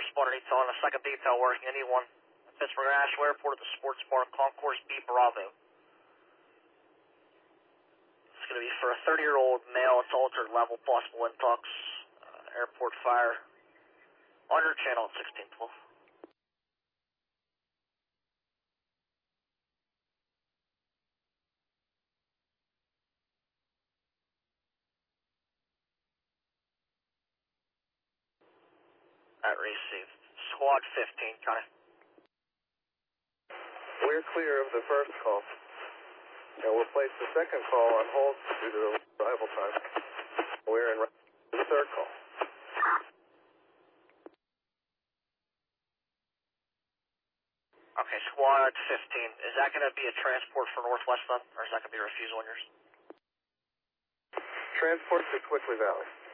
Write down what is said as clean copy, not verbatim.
responder detail on a second detail working anyone. Pittsburgh International Airport at the Sports Bar Concourse B Bravo. It's going to be for a 30-year-old male. It's altered level, possible intox, airport fire. On your channel at 1612. At received. Squad 15, Connie. We're clear of the first call. And we'll place the second call on hold due to the arrival time. We're in the third call. Okay, Squad 15. Is that going to be a transport for Northwest then? Or is that going to be a refusal on yours? Transport to Twickley Valley.